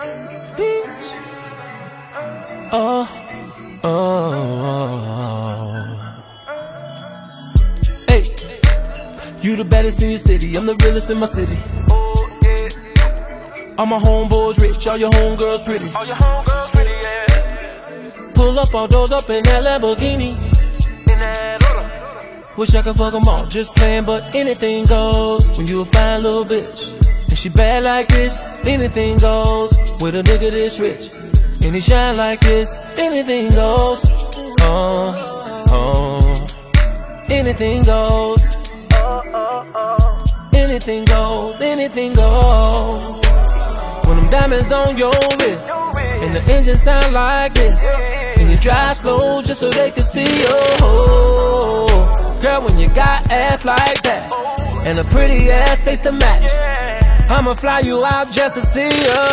Bitch. Oh. Hey, you the baddest in your city, I'm the realest in my city. All my homeboys rich, all your homegirls pretty. Pull up all doors up in that Lamborghini. Wish I could fuck them all, just playing, but anything goes. When you a fine little bitch, and she bad like this, anything goes. With a nigga this rich, and he shine like this, anything goes. Anything goes. Anything goes, anything goes. When them diamonds on your wrist, and the engine sound like this, and you drive slow just so they can see you. Girl, when you got ass like that, and a pretty ass face to match, I'ma fly you out just to see you.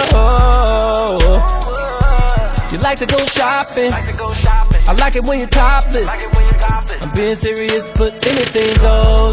You like to go shopping, I like it when you're topless. I'm being serious, but anything goes.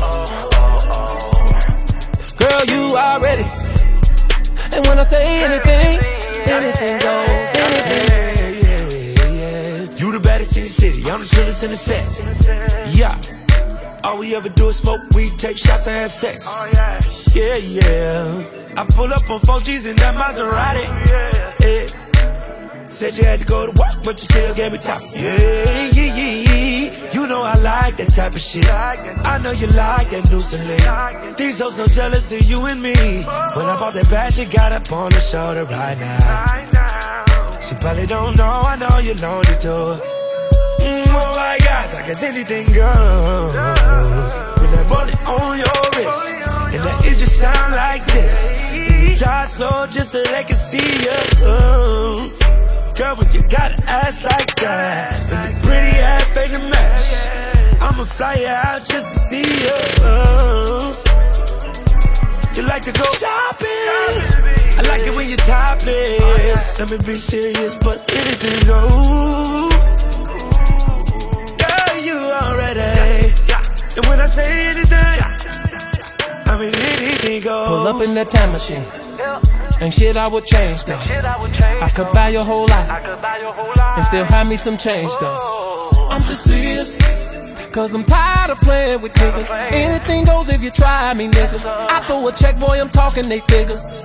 Girl, you already. And when I say anything, anything goes, anything. You the baddest in the city, I'm the chillest in the set. Yeah. All we ever do is smoke weed, take shots and have sex. Yeah. I pull up on 4Gs in that Maserati. Yeah. Said you had to go to work, but you still gave me top. Yeah. You know I like that type of shit. I know you like that new Celine. These hoes so jealous of you and me. When I bought that bag, she got up on the shoulder right now. She probably don't know, I know you're lonely too. Oh my gosh, I guess anything goes. With that bullet on your wrist, and that it just sound like this, and you drive slow just so they can see you. Girl, when you got an ass like that, and a pretty ass fake to match, I'ma fly you out just to see you. You like to go shopping, I like it when you're topless. Let me be serious, but anything goes. And when I say anything, I mean anything goes. Pull up in that time machine, and shit I would change though. I could buy your whole life, and still have me some change though. I'm just serious, cause I'm tired of playing with niggas. Anything goes if you try me, nigga. I throw a check, boy, I'm talking they figures.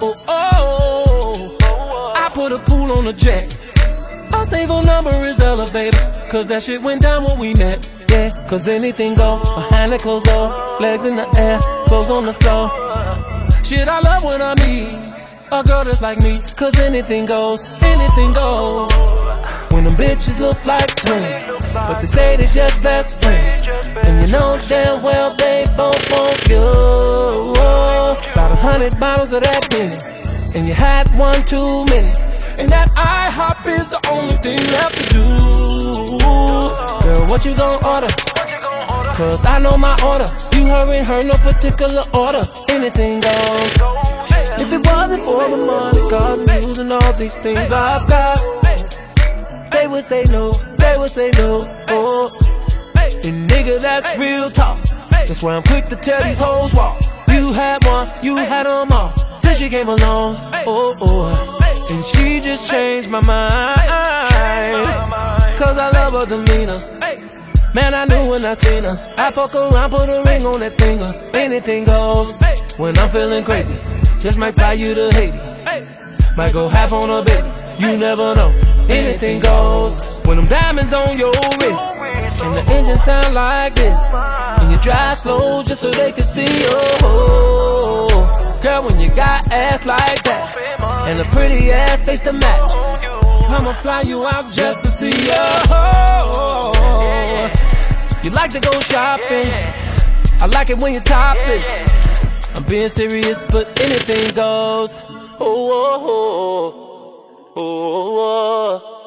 I put a pool on a jet. Our safe number is elevator, cause that shit went down when we met. Yeah, cause anything go behind the closed door, legs in the air, clothes on the floor. Shit, I love when I meet a girl that's like me, cause anything goes, anything goes. When them bitches look like twins, but they say they just best friends, and you know damn well they both want you. About 100 bottles of that penny, and you had one too many, and that IHOP is the only thing left to do. Girl, what you gon' order? Cause I know my order. You hurry, her no particular order. Anything goes. If it wasn't for the money, cause I'm using all these things I've got, they would say no, they would say no. And nigga, that's real talk. That's why I'm quick to tell these hoes walk. You had one, you had them all, till she came along. And she just changed my mind, cause I love her demeanor. Man, I knew when I seen her. I fuck around, put a ring on that finger. Anything goes. When I'm feeling crazy, just might fly you to Haiti. Might go half on a baby, you never know. Anything goes. When them diamonds on your wrist, and the engine sound like this, and you drive slow just so they can see you. Girl, when you got ass like that, and a pretty ass face to match, I'ma fly you out just to see you. You like to go shopping, I like it when you're topless. I'm being serious, but anything goes.